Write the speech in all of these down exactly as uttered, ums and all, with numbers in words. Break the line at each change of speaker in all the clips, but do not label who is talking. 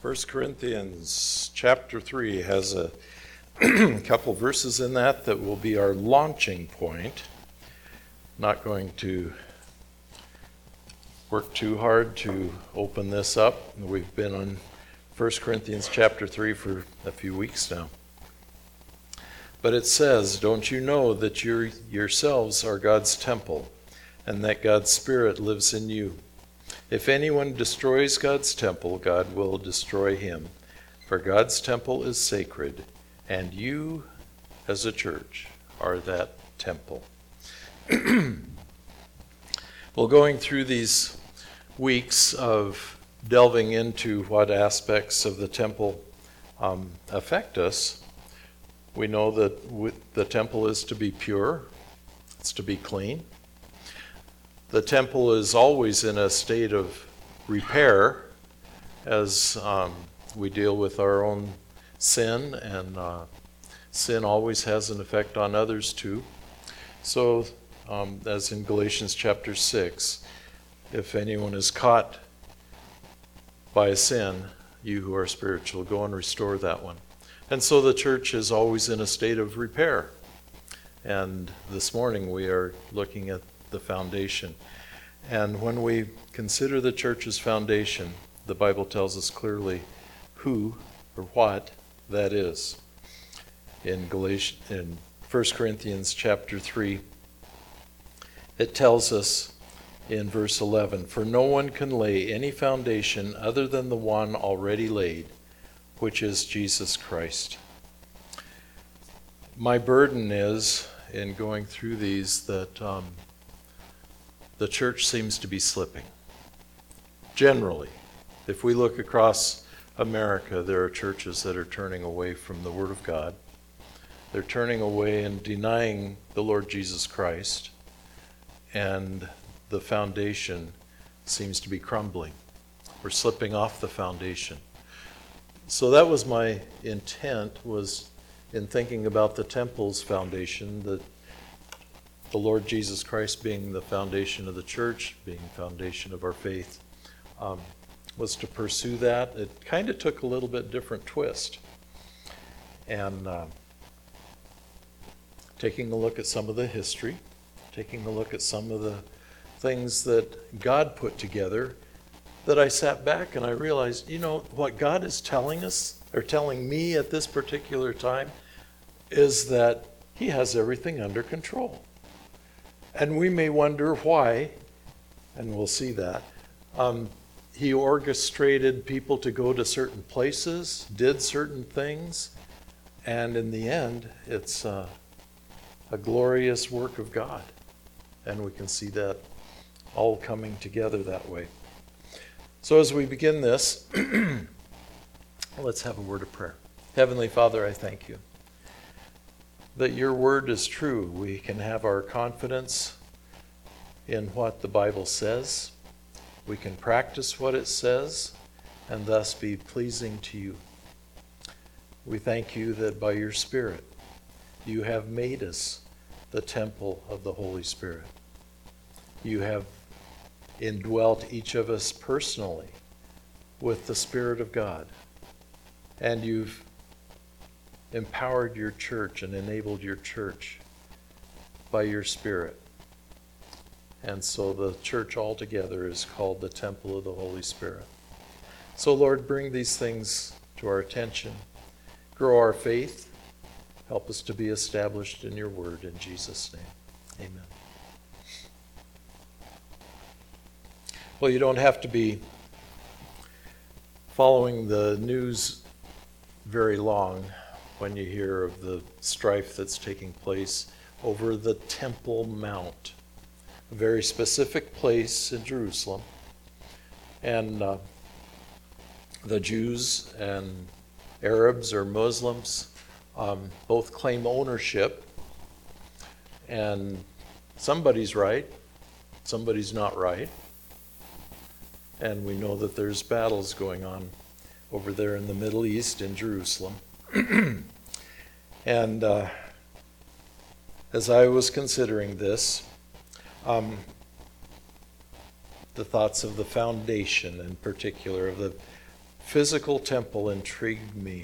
First Corinthians chapter three has a couple verses in that that will be our launching point. Not going to work too hard to open this up. We've been on First Corinthians chapter three for a few weeks now. But it says, "Don't you know that you yourselves are God's temple, and that God's Spirit lives in you? If anyone destroys God's temple, God will destroy him. For God's temple is sacred, and you, as a church, are that temple." Well, going through these weeks of delving into what aspects of the temple um, affect us, we know that w- the temple is to be pure, it's to be clean. The temple is always in a state of repair as um, we deal with our own sin, and uh, sin always has an effect on others too. So, um, as in Galatians chapter six, if anyone is caught by a sin, you who are spiritual, go and restore that one. And so the church is always in a state of repair. And this morning we are looking at the foundation. And when we consider the church's foundation, the Bible tells us clearly who or what that is. In Galatians, in First Corinthians chapter three, it tells us in verse eleven, "For no one can lay any foundation other than the one already laid, which is Jesus Christ." My burden is, in going through these, that um, the church seems to be slipping. Generally, if we look across America, there are churches that are turning away from the Word of God. They're turning away and denying the Lord Jesus Christ, and the foundation seems to be crumbling. We're slipping off the foundation. So that was my intent, was in thinking about the temple's foundation, that the Lord Jesus Christ being the foundation of the church, being the foundation of our faith, um, was to pursue that. It kind of took a little bit different twist. And uh, taking a look at some of the history, taking a look at some of the things that God put together, that I sat back and I realized, you know, what God is telling us, or telling me at this particular time, is that He has everything under control. And we may wonder why, and we'll see that. Um, he orchestrated people to go to certain places, did certain things, and in the end, it's uh, a glorious work of God. And we can see that all coming together that way. So as we begin this, let's have a word of prayer. Heavenly Father, I thank you that your word is true. We can have our confidence in what the Bible says. We can practice what it says and thus be pleasing to you. We thank you that by your Spirit, you have made us the temple of the Holy Spirit. You have indwelt each of us personally with the Spirit of God. And you've empowered your church and enabled your church by your Spirit. And so the church altogether is called the temple of the Holy Spirit. So Lord, bring these things to our attention. Grow our faith. Help us to be established in your word. In Jesus' name, amen. Well, you don't have to be following the news very long when you hear of the strife that's taking place over the Temple Mount, a very specific place in Jerusalem. And uh, the Jews and Arabs or Muslims um, both claim ownership, and somebody's right, somebody's not right. And we know that there's battles going on over there in the Middle East, in Jerusalem. And uh, as I was considering this, um, the thoughts of the foundation in particular, of the physical temple intrigued me.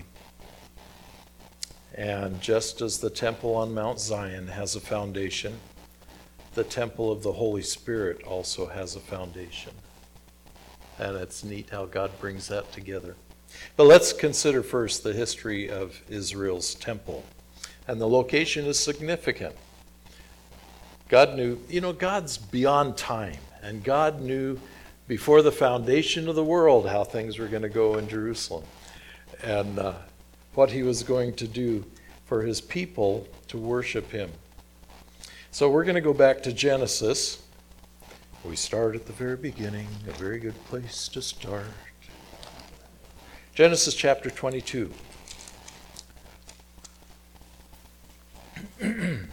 And just as the temple on Mount Zion has a foundation, the temple of the Holy Spirit also has a foundation. And it's neat how God brings that together. But let's consider first the history of Israel's temple. And the location is significant. God knew, you know, God's beyond time. And God knew before the foundation of the world how things were going to go in Jerusalem. And uh, what he was going to do for his people to worship him. So we're going to go back to Genesis. We start at the very beginning, a very good place to start. Genesis chapter twenty-two. And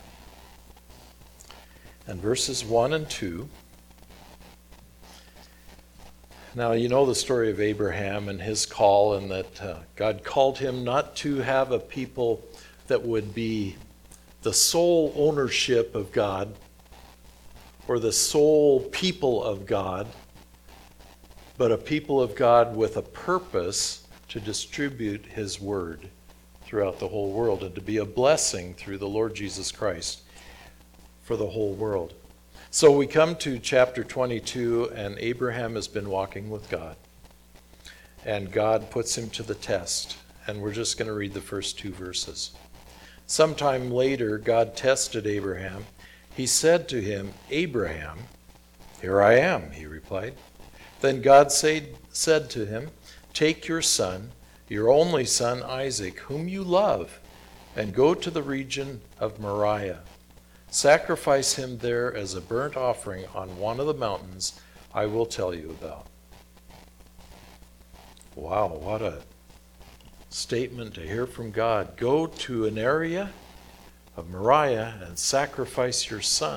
verses one and two. Now, you know the story of Abraham and his call, and that uh, God called him not to have a people that would be the sole ownership of God or the sole people of God, but a people of God with a purpose to distribute his word throughout the whole world and to be a blessing through the Lord Jesus Christ for the whole world. So we come to chapter twenty-two, and Abraham has been walking with God. And God puts him to the test. And we're just going to read the first two verses. Sometime later, God tested Abraham. He said to him, "Abraham." "Here I am," he replied. Then God said, said to him, "Take your son, your only son Isaac, whom you love, and go to the region of Moriah. Sacrifice him there as a burnt offering on one of the mountains I will tell you about." Wow, what a statement to hear from God. Go to an area of Moriah and sacrifice your son.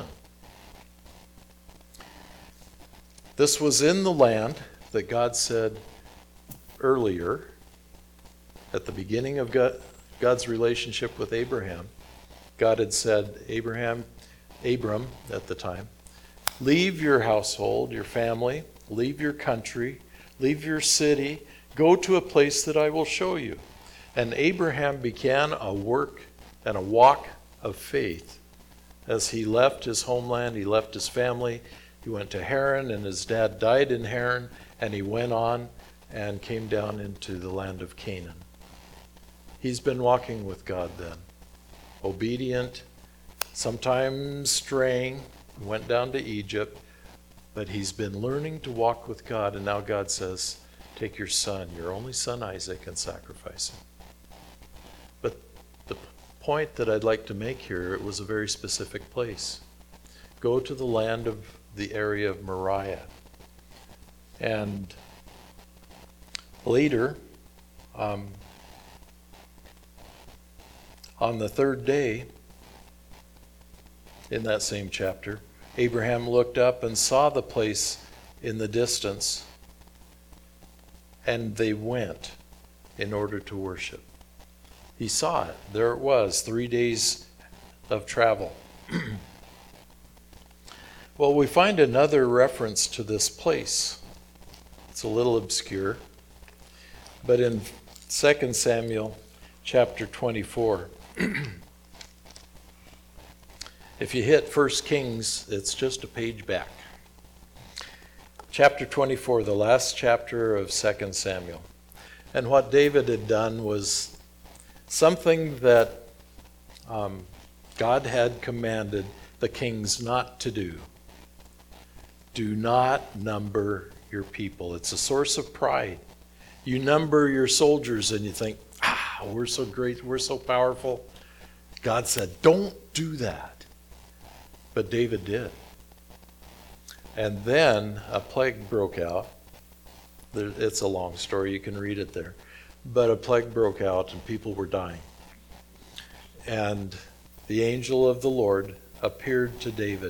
This was in the land that God said earlier, at the beginning of God, God's relationship with Abraham. God had said, Abraham, Abram at the time, leave your household, your family, leave your country, leave your city, go to a place that I will show you. And Abraham began a work and a walk of faith. As he left his homeland, he left his family, he went to Haran, and his dad died in Haran, and he went on and came down into the land of Canaan. He's been walking with God then. Obedient, sometimes straying, went down to Egypt, but he's been learning to walk with God, and now God says, take your son, your only son Isaac, and sacrifice him. But the point that I'd like to make here, it was a very specific place. Go to the land of the area of Moriah. And later, um, on the third day, in that same chapter, Abraham looked up and saw the place in the distance, and they went in order to worship. He saw it. There it was, three days of travel. Well, we find another reference to this place. It's a little obscure, but in Second Samuel chapter twenty-four, if you hit First Kings, it's just a page back. Chapter twenty-four, the last chapter of Second Samuel. And what David had done was something that um, God had commanded the kings not to do. Do not number your people. It's a source of pride. You number your soldiers and you think, ah, we're so great, we're so powerful. God said, don't do that. But David did. And then a plague broke out. It's a long story, you can read it there. But a plague broke out and people were dying. And the angel of the Lord appeared to David.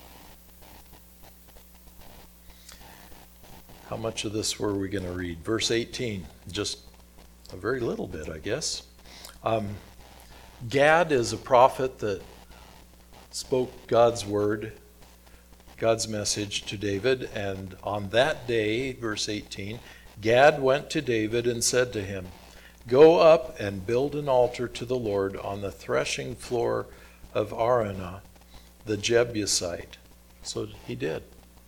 How much of this were we going to read? Verse eighteen, just a very little bit, I guess. Um, Gad is a prophet that spoke God's word, God's message to David, and on that day, verse eighteen, Gad went to David and said to him, "Go up and build an altar to the Lord on the threshing floor of Araunah the Jebusite." So he did.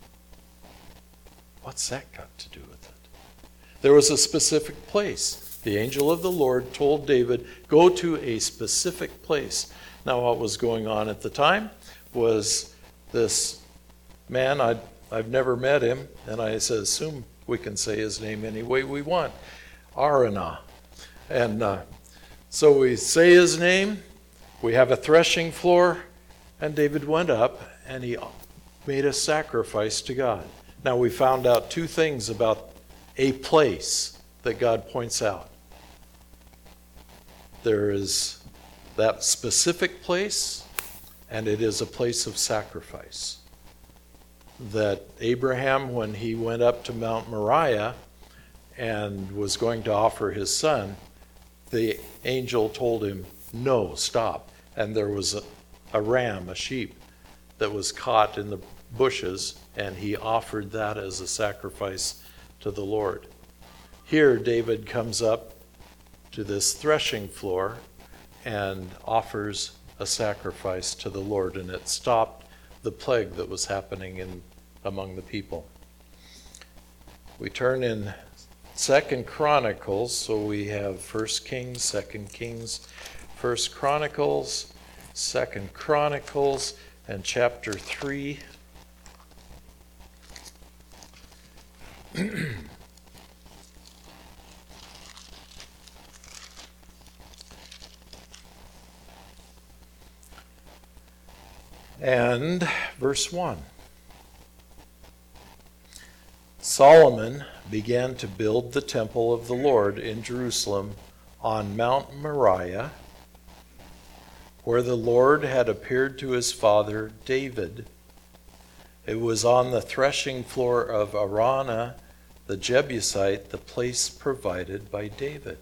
What's that got to do with it? There was a specific place. The angel of the Lord told David, go to a specific place. Now what was going on at the time was this man, I'd, I've never met him, and I assume we can say his name any way we want, Araunah. And uh, so we say his name, we have a threshing floor, and David went up and he made a sacrifice to God. Now we found out two things about a place that God points out. There is that specific place, and it is a place of sacrifice. That Abraham, when he went up to Mount Moriah and was going to offer his son, the angel told him, no, stop. And there was a, a ram, a sheep, that was caught in the bushes, and he offered that as a sacrifice to the Lord. Here, David comes up to this threshing floor and offers a sacrifice to the Lord, and it stopped the plague that was happening in among the people. We turn in Second Chronicles, so we have First Kings, Second Kings, First Chronicles, Second Chronicles, and chapter three. And verse one. Solomon began to build the temple of the Lord in Jerusalem on Mount Moriah, where the Lord had appeared to his father David. It was on the threshing floor of Araunah the Jebusite, the place provided by David.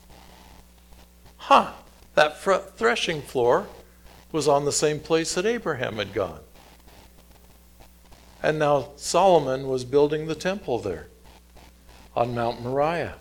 Huh, that fr- threshing floor was on the same place that Abraham had gone. And now Solomon was building the temple there on Mount Moriah.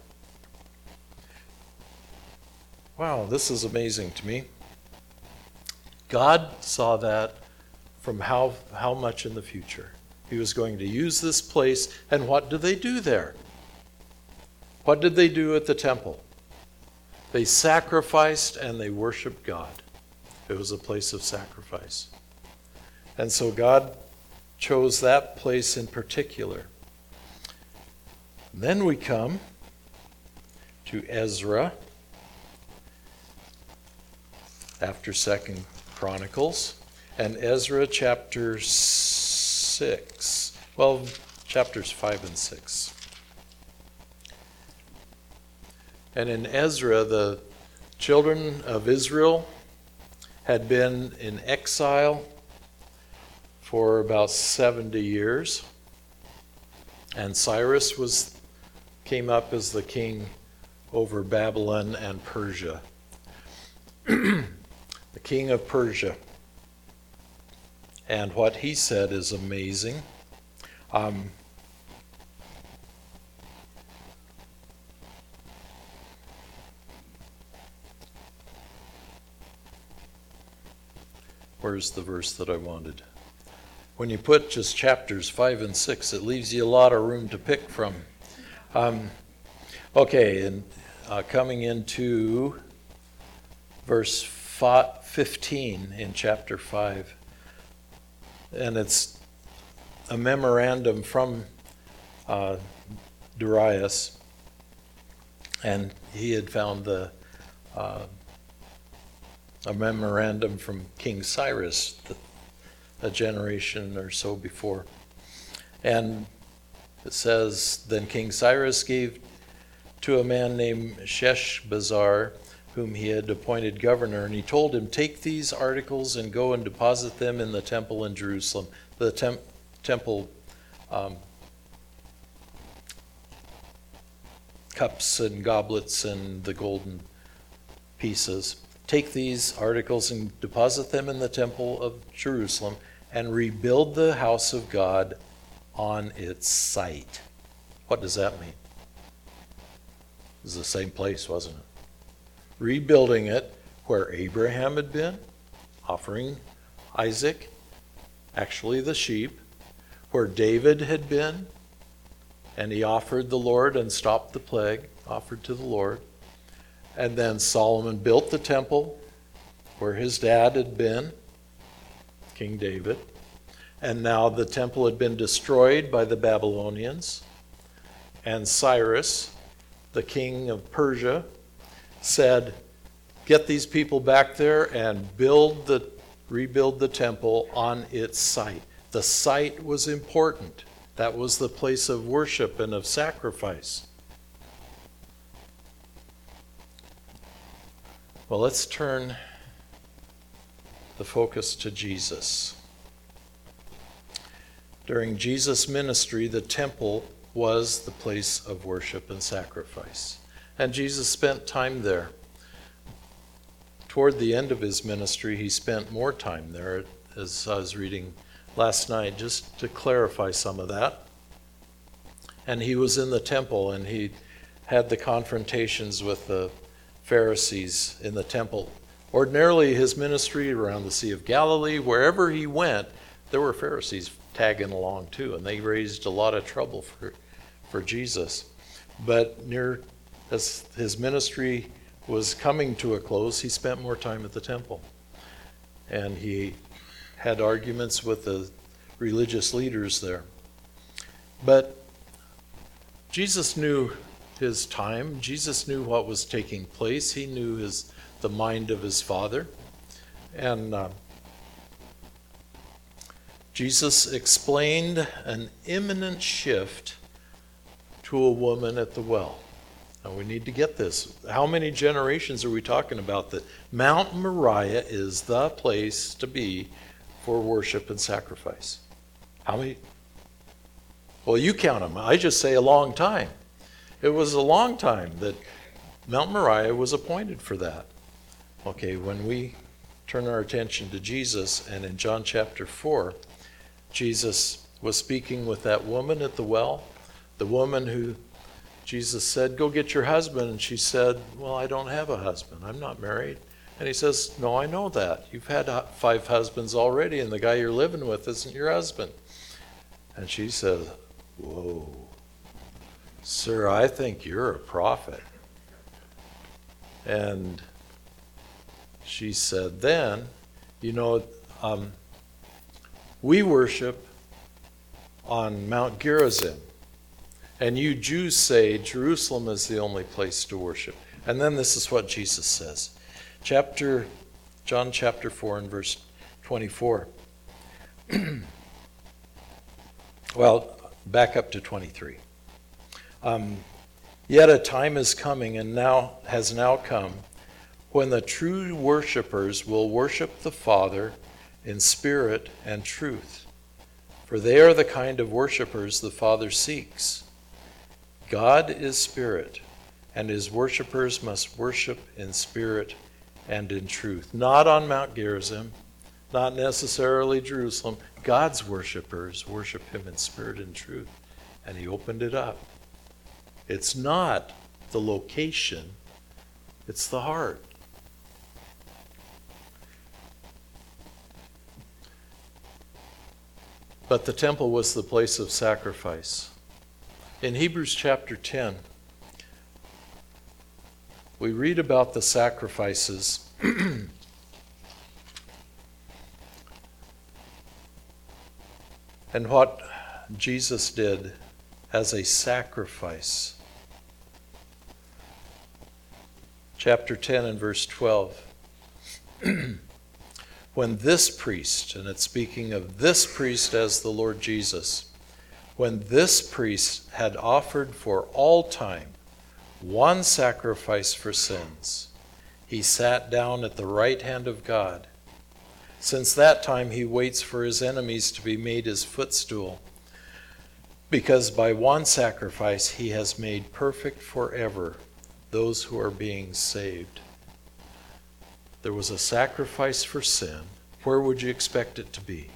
Wow, this is amazing to me. God saw that from how, how much in the future. He was going to use this place, and what did they do there? What did they do at the temple? They sacrificed and they worshiped God. It was a place of sacrifice. And so God chose that place in particular. Then we come to Ezra after Second Chronicles, and Ezra chapter six. Well, chapters five and six. And in Ezra, the children of Israel had been in exile for about seventy years. And Cyrus was came up as the king over Babylon and Persia. The king of Persia. And what he said is amazing. Um, where's the verse that I wanted? When you put just chapters five and six, it leaves you a lot of room to pick from. Um, okay, and uh, coming into verse fifteen in chapter five. And it's a memorandum from uh, Darius, and he had found the uh, a memorandum from King Cyrus the, a generation or so before. And it says, then King Cyrus gave to a man named Sheshbazzar, whom he had appointed governor, and he told him, take these articles and go and deposit them in the temple in Jerusalem. The temp- temple um, cups and goblets and the golden pieces. Take these articles and deposit them in the temple of Jerusalem and rebuild the house of God on its site. What does that mean? It was the same place, wasn't it? Rebuilding it where Abraham had been, offering Isaac, actually the sheep, where David had been, and he offered the Lord and stopped the plague, offered to the Lord. And then Solomon built the temple where his dad had been, King David. And now the temple had been destroyed by the Babylonians. And Cyrus, the king of Persia, said, get these people back there and build the, rebuild the temple on its site. The site was important. That was the place of worship and of sacrifice. Well, let's turn the focus to Jesus. During Jesus' ministry, the temple was the place of worship and sacrifice. And Jesus spent time there. Toward the end of his ministry, he spent more time there, as I was reading last night, just to clarify some of that. And he was in the temple, and he had the confrontations with the Pharisees in the temple. Ordinarily, his ministry around the Sea of Galilee, wherever he went, there were Pharisees tagging along too, and they raised a lot of trouble for, for Jesus. But near as his ministry was coming to a close, he spent more time at the temple. And he had arguments with the religious leaders there. But Jesus knew his time. Jesus knew what was taking place. He knew his the mind of his Father. And uh, Jesus explained an imminent shift to a woman at the well. Now we need to get this. How many generations are we talking about that Mount Moriah is the place to be for worship and sacrifice? How many? Well, you count them. I just say a long time. It was a long time that Mount Moriah was appointed for that. Okay, when we turn our attention to Jesus, and in John chapter four, Jesus was speaking with that woman at the well, the woman who Jesus said, go get your husband. And she said, well, I don't have a husband. I'm not married. And he says, no, I know that. You've had five husbands already, and the guy you're living with isn't your husband. And she says, whoa, sir, I think you're a prophet. And she said, then, you know, um, we worship on Mount Gerizim. And you Jews say Jerusalem is the only place to worship. And then this is what Jesus says. Chapter, John chapter four and verse twenty-four. Well, back up to twenty-three. Um, Yet a time is coming, and now has now come, when the true worshipers will worship the Father in spirit and truth. For they are the kind of worshipers the Father seeks. God is spirit, and his worshipers must worship in spirit and in truth. Not on Mount Gerizim, not necessarily Jerusalem. God's worshipers worship him in spirit and truth. And he opened it up. It's not the location, it's the heart. But the temple was the place of sacrifice. In Hebrews chapter ten, we read about the sacrifices and what Jesus did as a sacrifice. Chapter ten and verse twelve. When this priest, and it's speaking of this priest as the Lord Jesus, when this priest had offered for all time one sacrifice for sins, he sat down at the right hand of God. Since that time he waits for his enemies to be made his footstool, because by one sacrifice he has made perfect forever those who are being saved. There was a sacrifice for sin. Where would you expect it to be?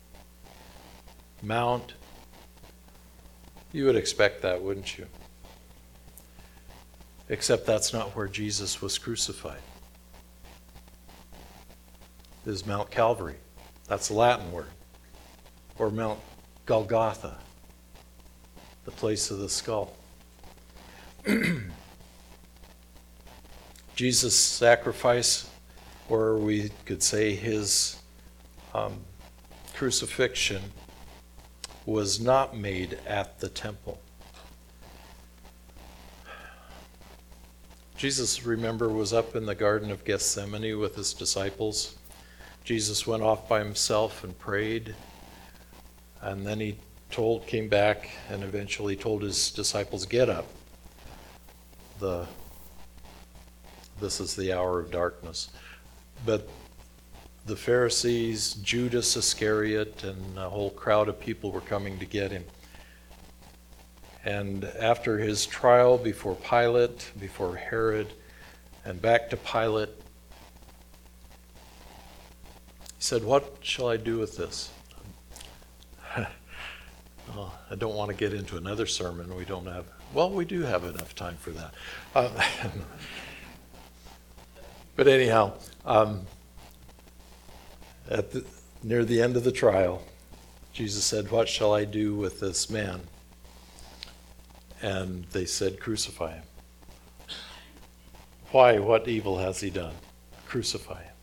Mount. You would expect that, wouldn't you? Except that's not where Jesus was crucified. It is Mount Calvary. That's a Latin word. Or Mount Golgotha, the place of the skull. Jesus' sacrifice, or we could say his um, crucifixion, was not made at the temple. Jesus, remember, was up in the Garden of Gethsemane with his disciples. Jesus went off by himself and prayed, and then he told, came back and eventually told his disciples, get up. The, this is the hour of darkness. But the Pharisees, Judas Iscariot, and a whole crowd of people were coming to get him. And after his trial before Pilate, before Herod, and back to Pilate, he said, what shall I do with this? Oh, I don't want to get into another sermon. We don't have, well, we do have enough time for that. Uh, but anyhow, um, at the, near the end of the trial, Jesus said, what shall I do with this man? And they said, crucify him. Why? What evil has he done? Crucify him.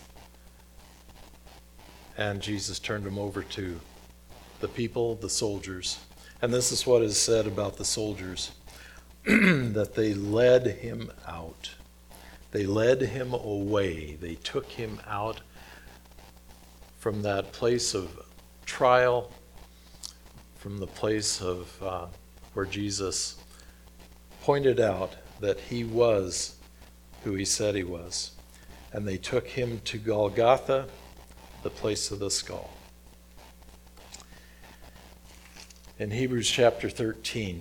And Jesus turned him over to the people, the soldiers. And this is what is said about the soldiers, that they led him out. They led him away. They took him out from that place of trial, from the place of uh, where Jesus pointed out that he was who he said he was. And they took him to Golgotha, the place of the skull. In Hebrews chapter thirteen,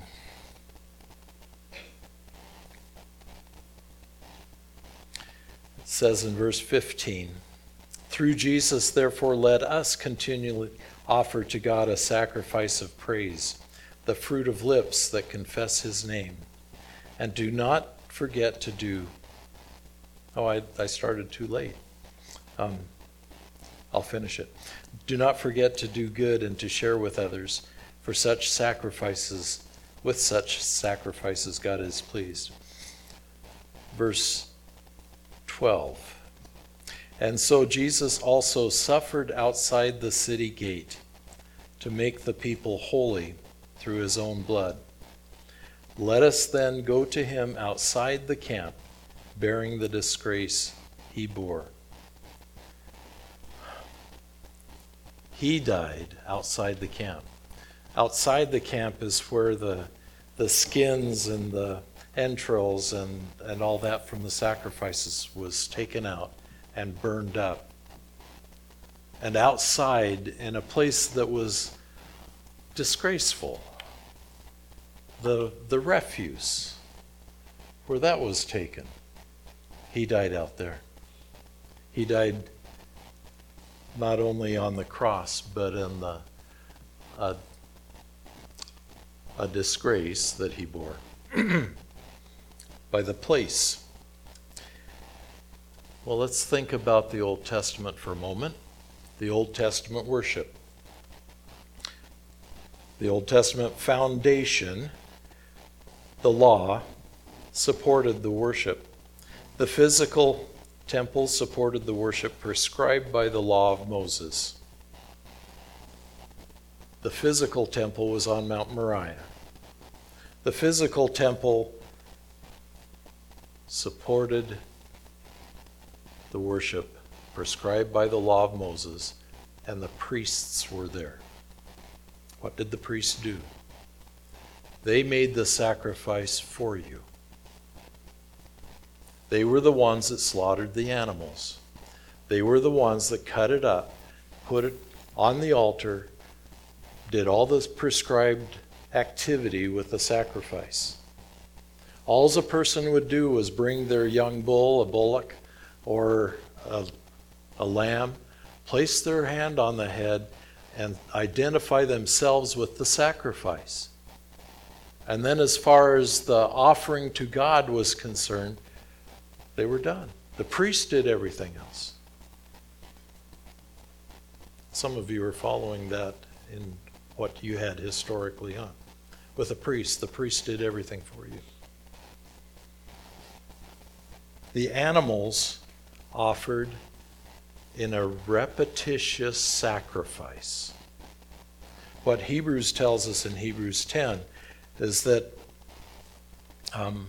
it says in verse fifteen, through Jesus, therefore, let us continually offer to God a sacrifice of praise, the fruit of lips that confess his name. And do not forget to do, oh, I, I started too late. Um, I'll finish it. Do not forget to do good and to share with others, for such sacrifices, with such sacrifices God is pleased. Verse twelve. And so Jesus also suffered outside the city gate to make the people holy through his own blood. Let us then go to him outside the camp, bearing the disgrace he bore. He died outside the camp. Outside the camp is where the the skins and the entrails and, and all that from the sacrifices was taken out and burned up. And outside, in a place that was disgraceful, the the refuse, where that was taken, he died out there. He died not only on the cross, but in the uh, a disgrace that he bore by the place. Well, let's think about the Old Testament for a moment. The Old Testament worship. The Old Testament foundation, the law, supported the worship. The physical temple supported the worship prescribed by the law of Moses. The physical temple was on Mount Moriah. The physical temple supported the worship prescribed by the law of Moses, and the priests were there. What did the priests do? They made the sacrifice for you. They were the ones that slaughtered the animals. They were the ones that cut it up, put it on the altar, did all this prescribed activity with the sacrifice. All a person would do was bring their young bull, a bullock, or a, a lamb, place their hand on the head, and identify themselves with the sacrifice. And then as far as the offering to God was concerned, they were done. The priest did everything else. Some of you are following that in what you had historically, huh? With a priest, the priest did everything for you. The animals offered in a repetitious sacrifice. What Hebrews tells us in Hebrews ten is that um,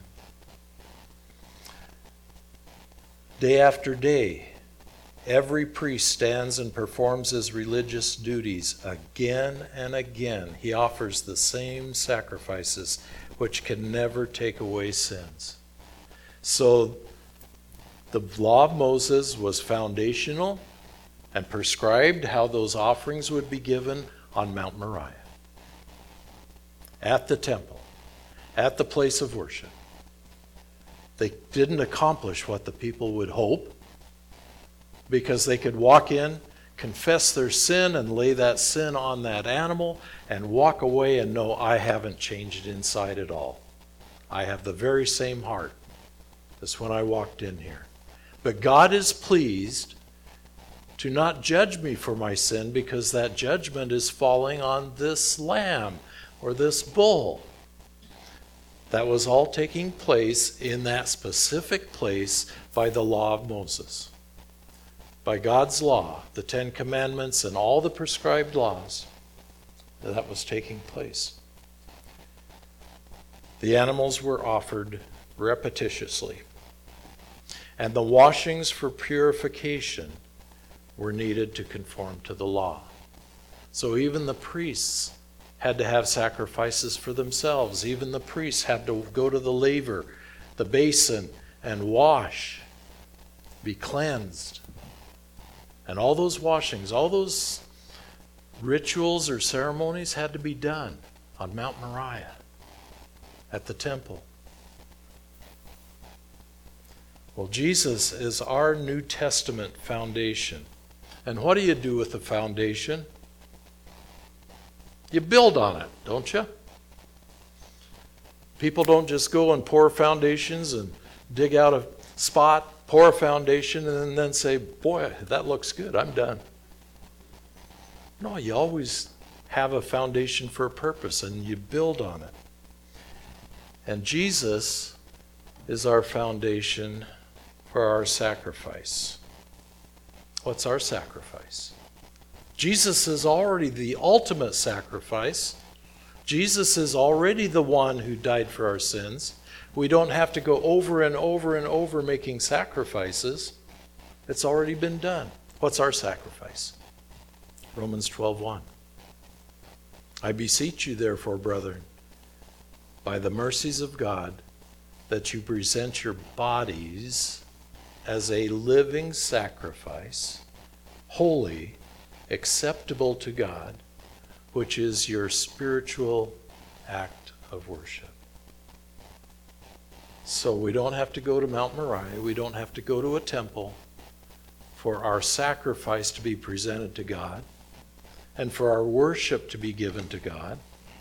day after day, every priest stands and performs his religious duties again and again. He offers the same sacrifices which can never take away sins. So the law of Moses was foundational and prescribed how those offerings would be given on Mount Moriah, at the temple, at the place of worship. They didn't accomplish what the people would hope, because they could walk in, confess their sin, and lay that sin on that animal, and walk away and know, I haven't changed inside at all. I have the very same heart as when I walked in here. But God is pleased to not judge me for my sin, because that judgment is falling on this lamb or this bull. That was all taking place in that specific place by the law of Moses. By God's law, the Ten Commandments and all the prescribed laws, that was taking place. The animals were offered repetitiously, and the washings for purification were needed to conform to the law. So even the priests had to have sacrifices for themselves. Even the priests had to go to the laver, the basin, and wash, be cleansed. And all those washings, all those rituals or ceremonies had to be done on Mount Moriah at the temple. Well, Jesus is our New Testament foundation. And what do you do with the foundation? You build on it, don't you? People don't just go and pour foundations and dig out a spot, pour a foundation, and then say, boy, that looks good, I'm done. No, you always have a foundation for a purpose, and you build on it. And Jesus is our foundation for our sacrifice. What's our sacrifice? Jesus is already the ultimate sacrifice. Jesus is already the one who died for our sins. We don't have to go over and over and over making sacrifices. It's already been done. What's our sacrifice? Romans twelve one. I beseech you, therefore, brethren, by the mercies of God, that you present your bodies as a living sacrifice, holy, acceptable to God, which is your spiritual act of worship. So we don't have to go to Mount Moriah, we don't have to go to a temple for our sacrifice to be presented to God and for our worship to be given to God.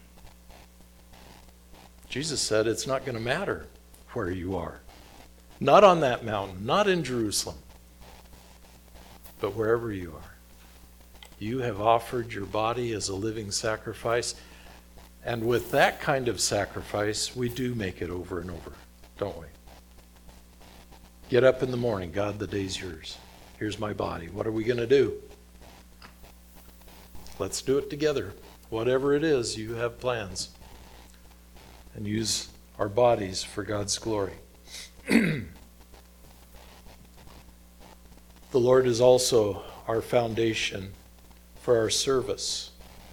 Jesus said it's not going to matter where you are. Not on that mountain, not in Jerusalem, but wherever you are. You have offered your body as a living sacrifice, and with that kind of sacrifice, we do make it over and over, don't we? Get up in the morning, God, the day's yours. Here's my body. What are we going to do? Let's do it together. Whatever it is, you have plans. And use our bodies for God's glory. The Lord is also our foundation for our service.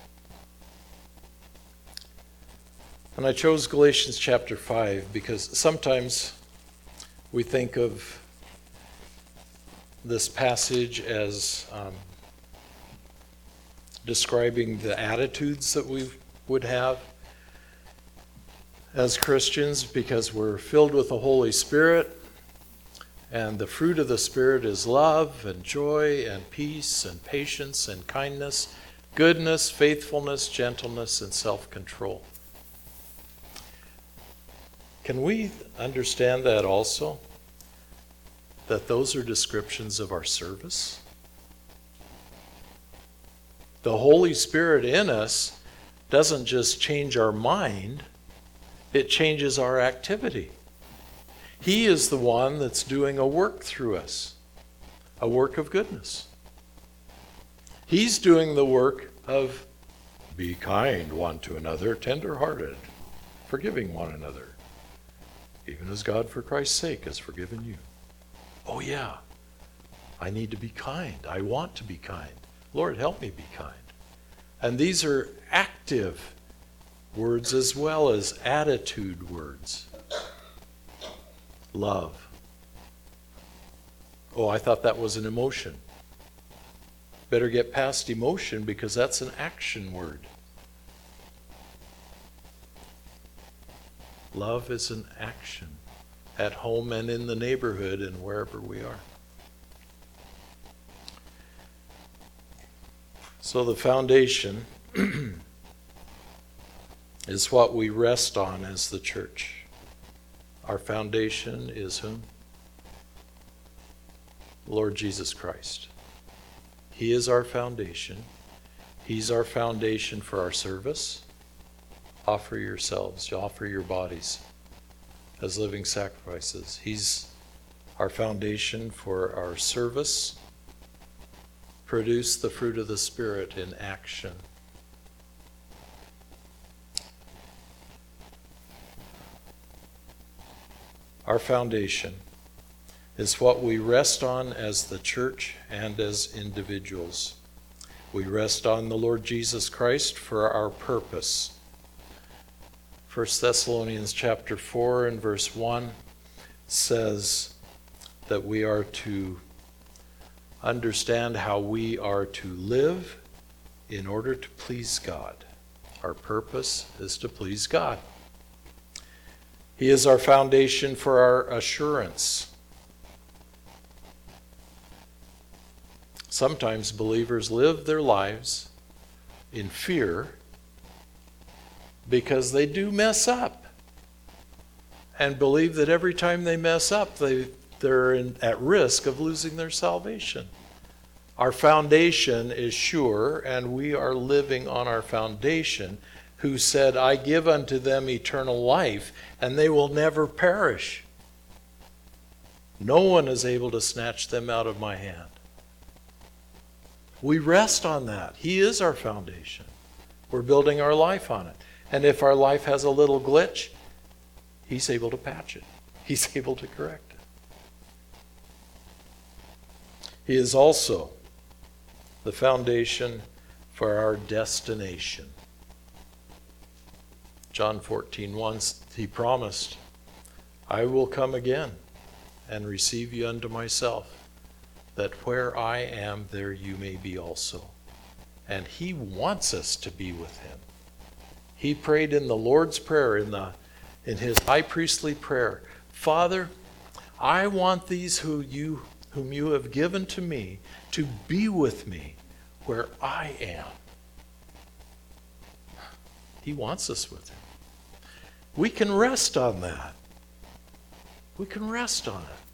And I chose Galatians chapter five because sometimes we think of this passage as um, describing the attitudes that we would have as Christians, because we're filled with the Holy Spirit, and the fruit of the Spirit is love and joy and peace and patience and kindness, goodness, faithfulness, gentleness, and self-control. Can we understand that also? That those are descriptions of our service? The Holy Spirit in us doesn't just change our mind, it changes our activity. He is the one that's doing a work through us, a work of goodness. He's doing the work of be kind one to another, tender-hearted, forgiving one another, even as God for Christ's sake has forgiven you. Oh yeah, I need to be kind. I want to be kind. Lord, help me be kind. And these are active words as well as attitude words. Love. Oh, I thought that was an emotion. Better get past emotion because that's an action word. Love is an action at home and in the neighborhood and wherever we are. So the foundation is what we rest on as the church. Our foundation is whom? Lord Jesus Christ. He is our foundation. He's our foundation for our service. Offer yourselves, offer your bodies as living sacrifices. He's our foundation for our service. Produce the fruit of the Spirit in action. Our foundation is what we rest on as the church and as individuals. We rest on the Lord Jesus Christ for our purpose. First Thessalonians chapter four and verse one says that we are to understand how we are to live in order to please God. Our purpose is to please God. He is our foundation for our assurance. Sometimes believers live their lives in fear because they do mess up and believe that every time they mess up, they, they're in, at risk of losing their salvation. Our foundation is sure, and we are living on our foundation, who said, I give unto them eternal life, and they will never perish. No one is able to snatch them out of my hand. We rest on that. He is our foundation. We're building our life on it. And if our life has a little glitch, He's able to patch it. He's able to correct it. He is also the foundation for our destination. John fourteen one, He promised, I will come again and receive you unto myself, that where I am, there you may be also. And He wants us to be with Him. He prayed in the Lord's Prayer, in the in His high priestly prayer, Father, I want these who you, whom you have given to me to be with me where I am. He wants us with Him. We can rest on that. We can rest on it.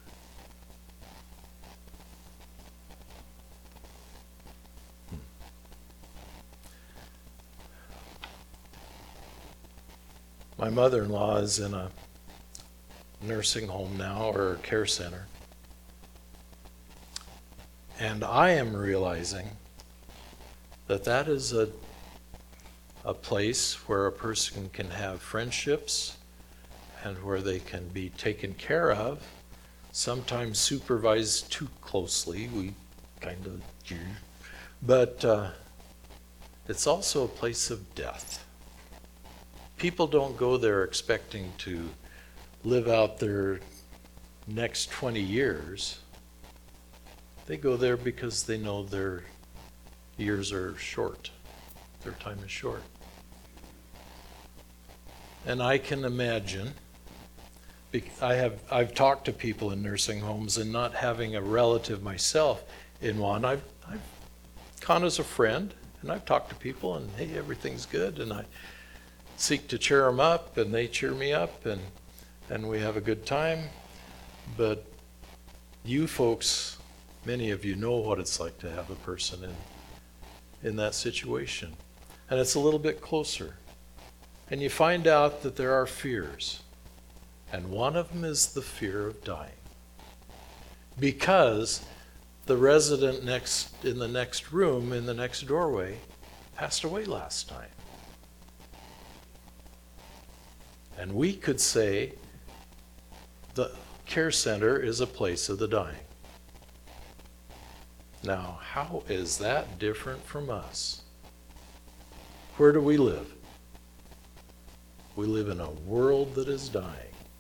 My mother-in-law is in a nursing home now, or a care center. And I am realizing that that is a, a place where a person can have friendships and where they can be taken care of, sometimes supervised too closely. We kind of do. But uh, it's also a place of death. People don't go there expecting to live out their next twenty years. They go there because they know their years are short. Their time is short. And I can imagine, I have, I've talked to people in nursing homes, and not having a relative myself in one, I've, I've gone as a friend, and I've talked to people, and hey, everything's good, and I seek to cheer them up, and they cheer me up, and and we have a good time, but you folks, many of you know what it's like to have a person in, in that situation. And it's a little bit closer. And you find out that there are fears. And one of them is the fear of dying. Because the resident next in the next room, in the next doorway, passed away last night. And we could say the care center is a place of the dying. Now, how is that different from us? Where do we live? We live in a world that is dying.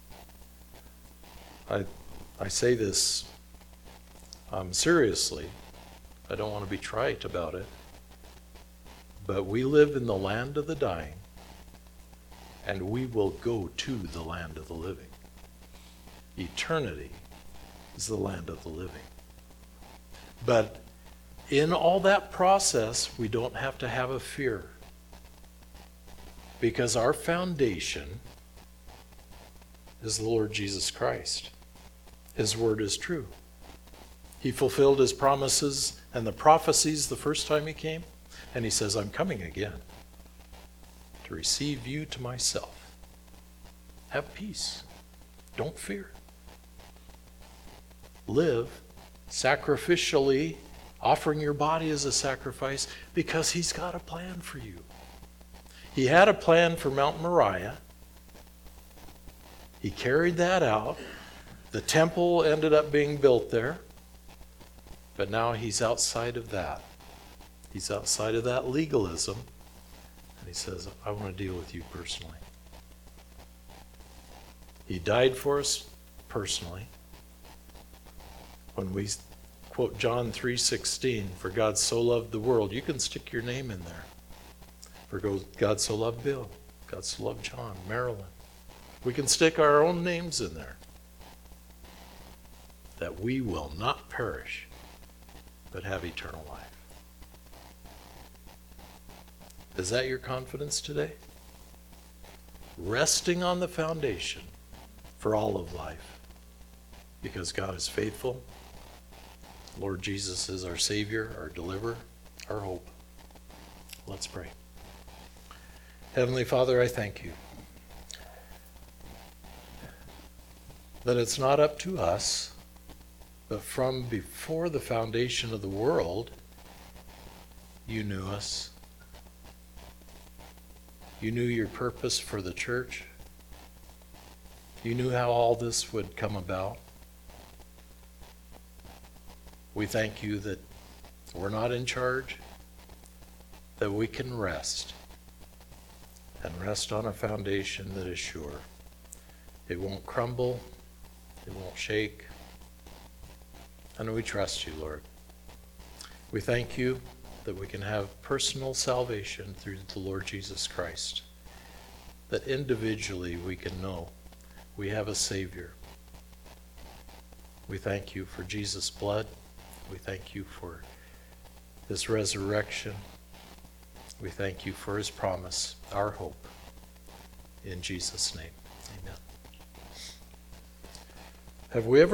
I, I say this um, seriously. I don't want to be trite about it. But we live in the land of the dying, and we will go to the land of the living. Eternity is the land of the living. But in all that process, we don't have to have a fear. Because our foundation is the Lord Jesus Christ. His word is true. He fulfilled his promises and the prophecies the first time he came. And he says, I'm coming again to receive you to myself. Have peace. Don't fear. Live sacrificially, offering your body as a sacrifice, because he's got a plan for you. He had a plan for Mount Moriah. He carried that out. The temple ended up being built there. But now he's outside of that. He's outside of that legalism. And he says, I want to deal with you personally. He died for us personally. When we quote John three sixteen, for God so loved the world, you can stick your name in there. For God so loved Bill, God so loved John, Marilyn. We can stick our own names in there. That we will not perish, but have eternal life. Is that your confidence today? Resting on the foundation for all of life. Because God is faithful. Lord Jesus is our Savior, our deliverer, our hope. Let's pray. Heavenly Father, I thank you that it's not up to us, but from before the foundation of the world, you knew us. You knew your purpose for the church. You knew how all this would come about. We thank you that we're not in charge, that we can rest, and rest on a foundation that is sure. It won't crumble, it won't shake, and we trust you, Lord. We thank you that we can have personal salvation through the Lord Jesus Christ, that individually we can know we have a Savior. We thank you for Jesus' blood. We thank you for his resurrection. We thank you for his promise, our hope. In Jesus' name, amen. Have we ever